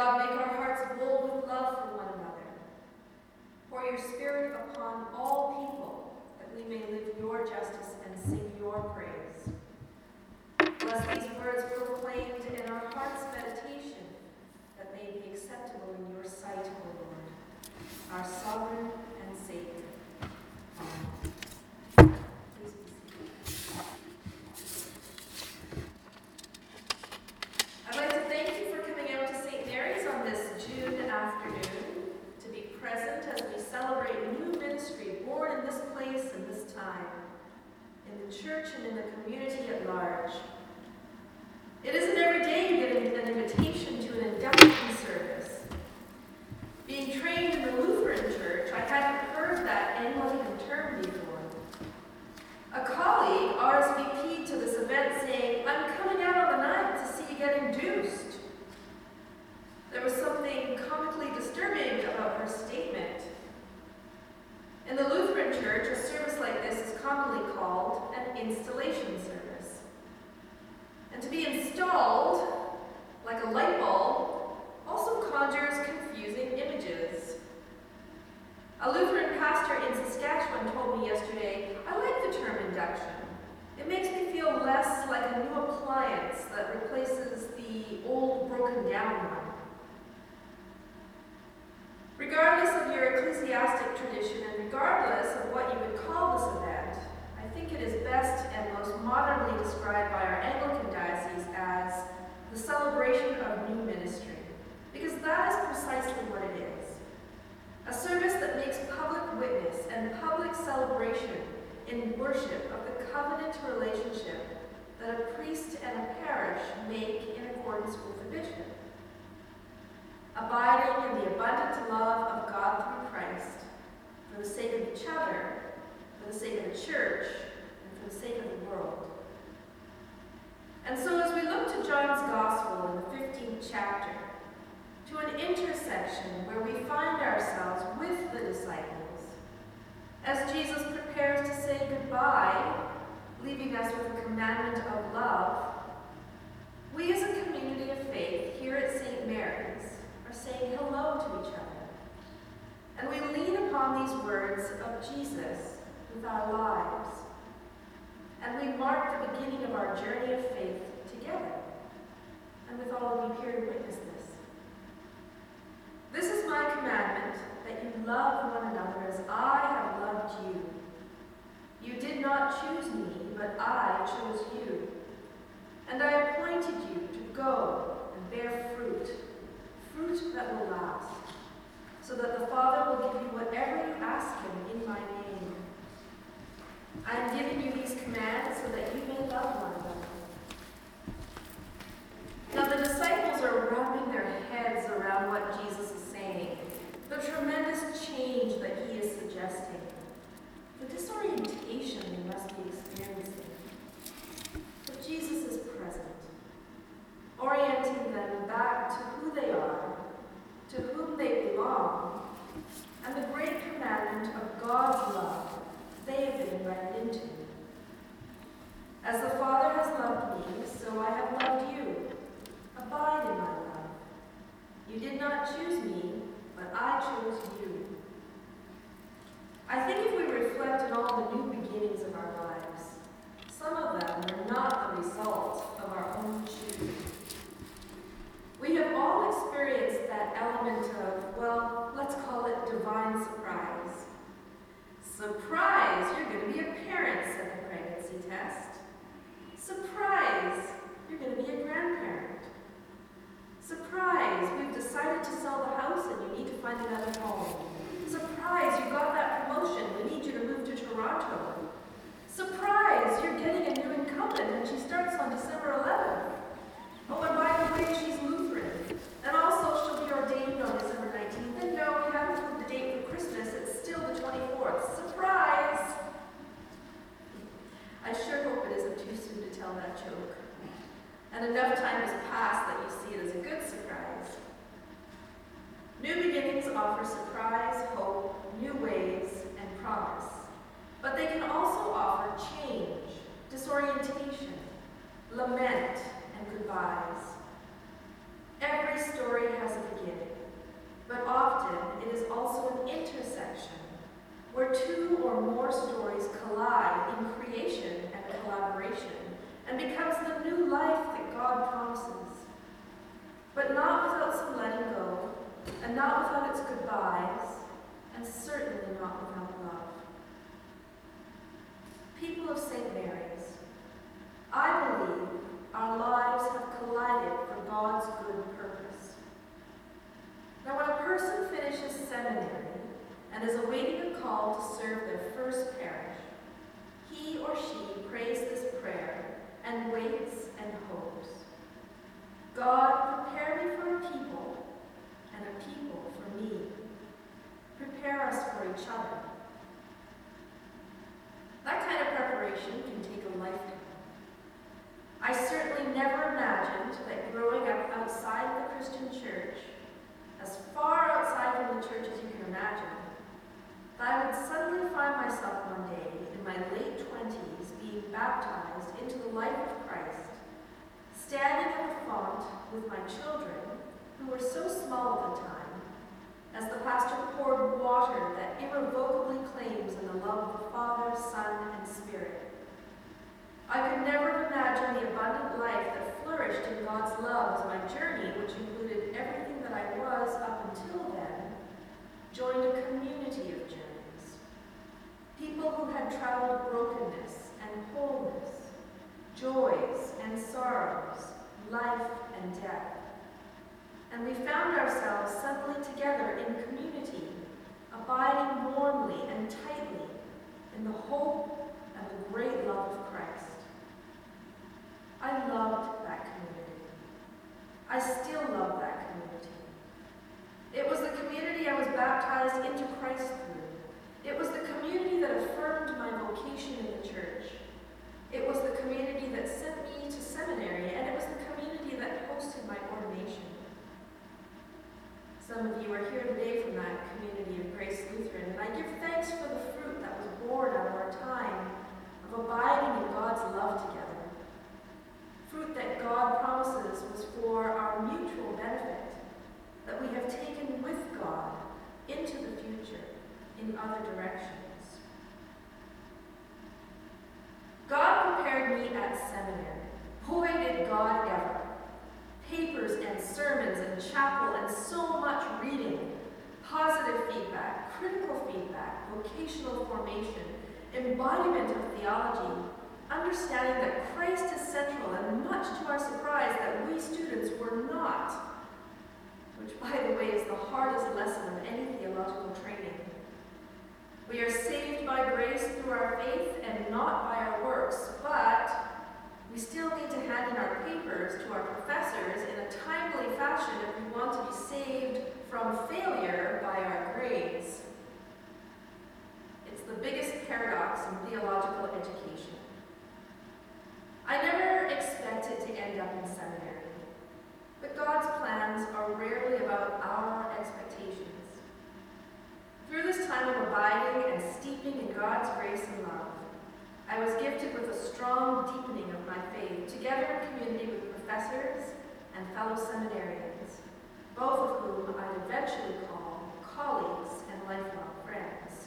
God, make our hearts bold with love for one another. Pour your Spirit upon all people, that we may live your justice and sing your praise. Bless these words proclaimed in our heart's meditation, that they be acceptable in your sight, O Lord, our sovereign and Savior. Amen. Please be seated. I'd like to thank you for coming out to St. Mary's on this June afternoon to be present as we celebrate new ministry born in this place and this time, in the church and in the community at large. It isn't every day you get an invitation to an induction service. Being trained in the Lutheran Church, I hadn't heard that Anglican term before. A colleague RSVP'd to this event saying, "I'm coming out on the night to see you get induced." There was something comically disturbing about her statement. In the Lutheran Church, a service like this is commonly called an installation service. And to be installed, like a light bulb, also conjures confusing images. A Lutheran pastor in Saskatchewan told me yesterday, "I like the term induction. It makes me feel less like a new appliance that replaces the old broken down one." Regardless of your ecclesiastic tradition and regardless of what you would call this event, I think it is best and most modernly described by our Anglican diocese as the celebration of new ministry, because that is precisely what it is. A service that makes public witness and public celebration in worship of the covenant relationship that a priest and a parish make in accordance with the bishop. Abiding in the abundant love of God through Christ, for the sake of each other, for the sake of the church, and for the sake of the world. And so as we look to John's Gospel in the 15th chapter, to an intersection where we find ourselves with the disciples, as Jesus prepares to say goodbye, leaving us with a commandment of love, we as a community of faith here at St. Mary's are saying hello to each other. And we lean upon these words of Jesus with our lives. And we mark the beginning of our journey of faith together, and with all of you here to witness this. "This is my commandment, that you love one another as I have loved you. You did not choose me, but I chose you. And I appointed you to go and bear fruit, fruit that will last, so that the Father will give you whatever you ask him in my name. I am giving you these commands so that you may love one another." Now the disciples are wrapping their heads around what Jesus is saying, the tremendous change that he is suggesting, the disorientation they must be experiencing. But Jesus is present, orienting them back to who they are, to whom they belong, and the great commandment of God's love they have been invited into. "As the Father has loved me, so I have loved you. Abide in my love. You did not choose me, but I chose you." I think if we reflect on all the new beginnings of our lives, some of them were not the result of our own choosing. We have all experienced that element of, well, let's call it divine surprise. "Surprise, you're going to be a parent," said the pregnancy test. "Surprise, you're going to be a grandparent. Surprise, we've decided to sell the house and you need to find another home. Surprise, you got that promotion, we need you to move to Toronto. Surprise, you're getting a new incumbent and she starts on December 11th. Oh, and by the way, she's Lutheran. And also she'll be ordained on December 19th. And no, we haven't moved the date for Christmas, it's still the 24th. Surprise!" I sure hope it isn't too soon to tell that joke. And enough time has passed that you see it as a good surprise. New beginnings offer surprise, hope, new ways, and promise. But they can also offer change, disorientation, lament, and goodbyes. Every story has a beginning. seminary and is awaiting a call to serve their first parish, he or she prays this prayer and waits and hopes. God, prepare me for a people, and a people for me. Prepare us for each other. That kind of preparation can take a lifetime. I certainly never imagined that growing up outside of the Christian church, as far outside from the church as you can imagine, that I would suddenly find myself one day in my late 20s being baptized into the life of Christ, standing at the font with my children, who were so small at the time, as the pastor poured water that irrevocably claims in the love of the Father, Son, and Spirit. I could never imagine the abundant life that flourished in God's love as my journey, which included everything that I was up until then, joined a community of journeys. People who had traveled brokenness and wholeness, joys and sorrows, life and death. And we found ourselves suddenly together in community, abiding warmly and tightly in the hope and the great love of Christ. I loved that community. I still love that community. It was the community I was baptized into Christ through. It was the community that affirmed my vocation in the church. It was the community that sent me to seminary, and it was the community that hosted my ordination. Some of you are here today from that community of Grace Lutheran, and I give thanks for the fruit that was born out of our time of abiding in God's love together. Fruit that God promises was for our mutual benefit, that we have taken with God into the future in other directions. God prepared me at seminary. Boy, did God ever. Papers and sermons and chapel and so much reading, positive feedback, critical feedback, vocational formation, embodiment of theology, understanding that Christ is central, and much to our surprise that we students were not, which by the way is the hardest lesson of any theological training. We are saved by grace through our faith and not by our works, but we still need to hand in our papers to our professors in a timely fashion if we want to be saved from failure by our grades. It's the biggest paradox in theological education. I never expected to end up in seminary, but God's plans are rarely about our expectations. Through this time of abiding and steeping in God's grace and love, I was gifted with a strong deepening of my faith, together in community with professors and fellow seminarians, both of whom I'd eventually call colleagues and lifelong friends.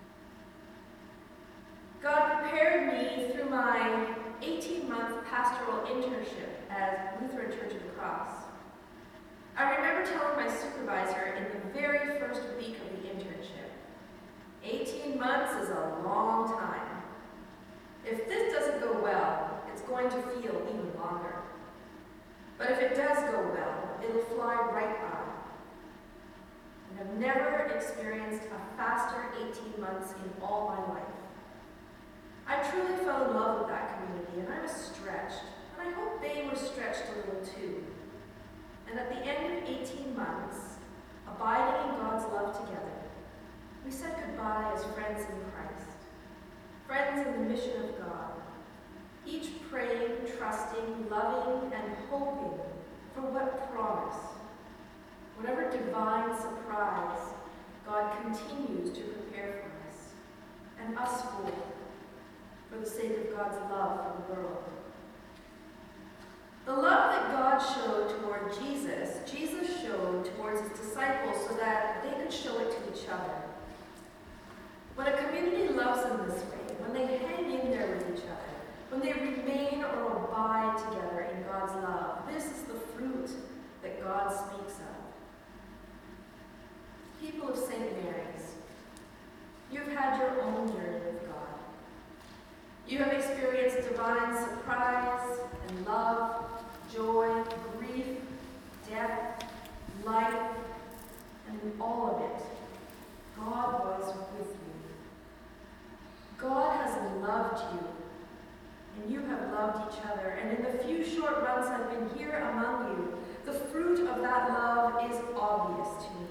God prepared me through my 18-month pastoral internship at Lutheran Church of the Cross. I remember telling my supervisor in the very first week of the internship, 18 months is a long time. If this doesn't go well, it's going to feel even longer. But if it does go well, it'll fly right by. And I've never experienced a faster 18 months in all my life. I truly fell in love with that community, and I was stretched, and I hope they were stretched a little too. And at the end of 18 months, abiding in God's love together, we said goodbye as friends in Christ, friends in the mission of God, each praying, trusting, loving, and hoping for what promise, whatever divine surprise God continues to prepare for us, and us for the sake of God's love for the world. The love that God showed toward Jesus, Jesus showed towards his disciples so that they could show it to each other. When a community loves in this way, when they hang in there with each other, when they remain or abide together in God's love, this is the fruit that God speaks of. People of St. Mary's, you've had your own journey with God. You have experienced divine surprise and love, joy, grief, death, life, and all of it short months I've been here among you, the fruit of that love is obvious to me.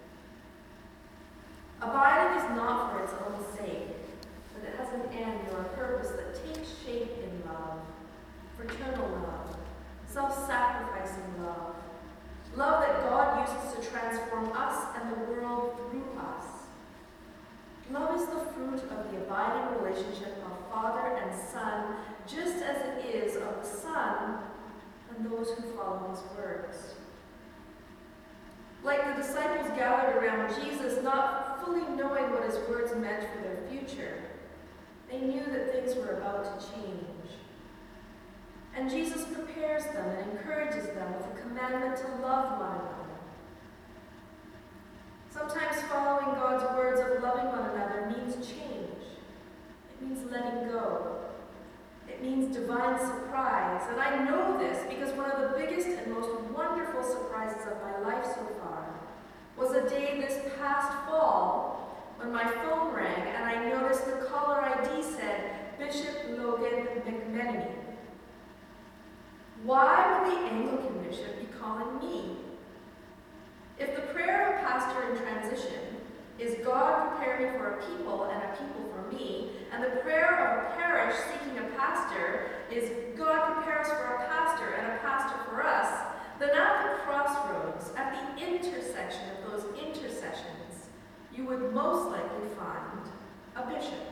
Abiding is not for its own sake, but it has an end or a purpose that takes shape in love, fraternal love, self-sacrificing love, love that God uses to transform us and the world through us. Love is the fruit of the abiding relationship of Father and Son, just as it is of the Son and those who follow his words. Like the disciples gathered around Jesus, not fully knowing what his words meant for their future, they knew that things were about to change. And Jesus prepares them and encourages them with a commandment to love one another. Sometimes following God's words of loving one another means change. It means letting go. It means divine surprise. And I know this because one of the biggest and most wonderful surprises of my life so far was a day this past fall when my phone rang and I noticed the caller ID said Bishop Logan McMenemy. Why would the Anglican bishop be calling me? If the prayer of a pastor in transition is God prepare me for a people and a people for me, and the prayer of a parish seeking a pastor is God prepare us for a pastor and a pastor for us, then at the crossroads, at the intersection of those intersections, you would most likely find a bishop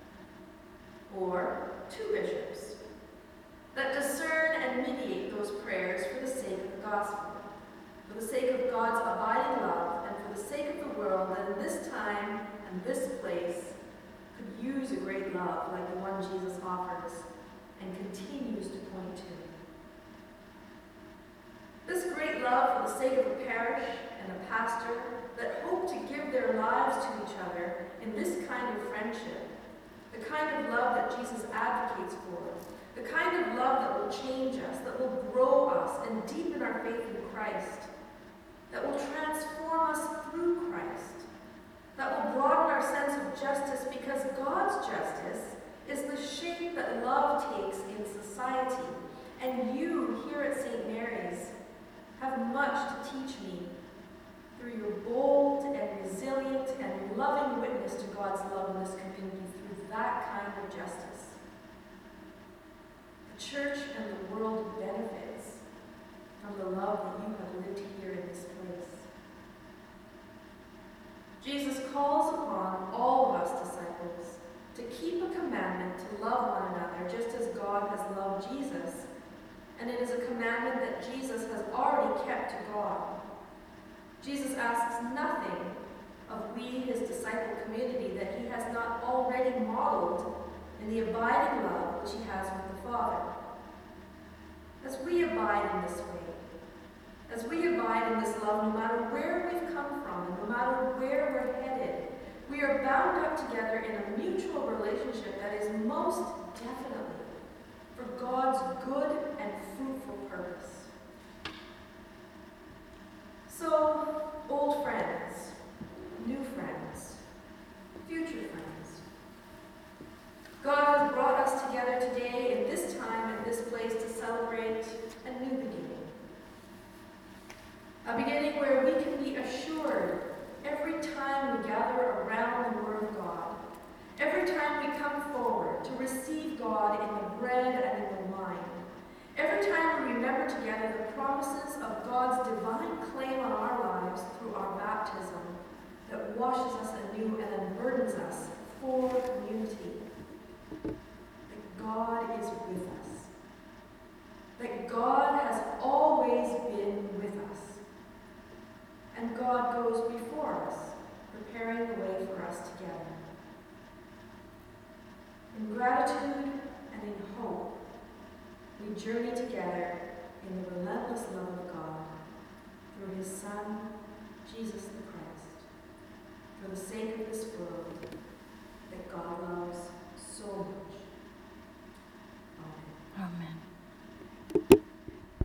or two bishops that discern and mediate those prayers for the sake of the gospel, for the sake of God's abiding love, and for the sake of the world that in this time and this place could use a great love like the one Jesus offers and continues to point to. This great love for the sake of a parish and a pastor that hope to give their lives to each other in this kind of friendship, the kind of love that Jesus advocates for, the kind of love that will change us, that will grow us and deepen our faith in Christ, that will transform us through Christ, that will broaden our sense of justice because God's justice is the shape that love takes in society. And you here at St. Mary's have much to teach me through your bold and resilient and loving witness to God's love in this community through that kind of justice. The church and the world benefits from the love that you have lived here in this place. Jesus calls upon all of us disciples to keep a commandment to love one another just as God has loved Jesus, and it is a commandment that Jesus has already kept to God. Jesus asks nothing of we, his disciple community, that he has not already modeled in the abiding love which he has with the Father. As we abide in this way, as we abide in this love, no matter where we've come from and no matter where we're headed, we are bound up together in a mutual relationship that is most definitely for God's good and fruitful purpose. So, old friends, new friends, future friends, God has brought us together today in this time and this place to celebrate a new beginning. A beginning where we can be assured every time we gather around the Word of God, every time we come forward to receive God in the bread and in the wine, every time we remember together the promises of God's divine claim on our lives through our baptism that washes us anew and unburdens us for community, that God is with us, that God has always been with us, and God goes before us, preparing the way for us together. In gratitude and in hope, we journey together in the relentless love of God through his Son, Jesus the Christ, for the sake of this world.